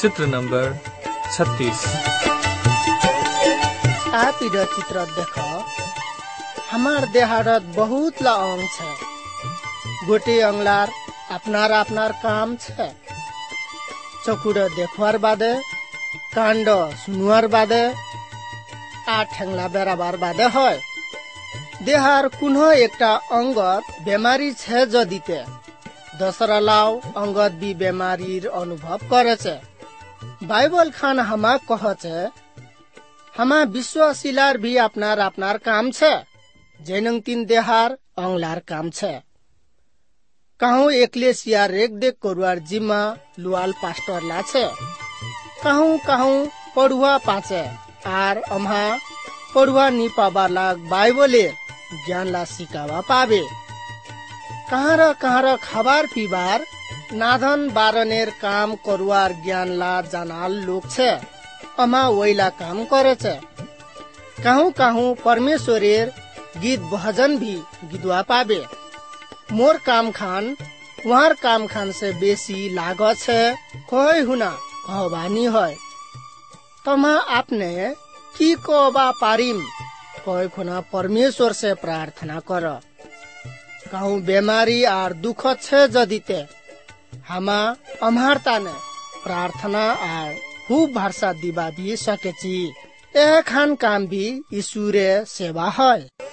चित्र नंबर 36। आप इधर चित्र देखो, हमार देहाड़त बहुत ला अंग छे। गोटे अंगलार अपनार अपनार काम छे। चकुड़ देखवार बादे, कांड सुनुआर बादे, ठेंगला बेराबार बादे হয়। देहार कुन्हो एकटा अंगत बेमारी छे जदिते दसरा लाव अंगत भी बेमारीर अनुभव करे छे। बाइबल खान हमा कह छे, हमा विश्वासीलार भी अपनार अपनार काम छे, जैनंग तीन देहार अंगलार काम छे। कहूँ एकलेसिया रेख देख करुआर जिम्मा लुआल पास्टर ला छे। कहूँ पढ़ुआ पाचे आर अम्हा पढ़ुआ नी पाबार लाग बाइबले ज्ञान ला सिकावा पावे। कहाँ खाबार पीबार नाधन बारनेर काम करुआर ज्ञान ला जानाल लोग छे। अम्हा वैला काम करे छे। कहूँ परमेश्वरेर गीत भजन भी गिदवा पावे। मोर काम खान वहार काम खान से बेसी लागत छे। कोई हुना भवानी है तमा आपने की कोबा पारिम कोई खुना परमेश्वर से प्रार्थना कर। कहूँ बेमारी आर दुख छे जदिते हमा अम्हारता ने प्रार्थना आर खूब भरसा दिबा भी सके छी। ए खान काम भी ईश्वरे सेवा है।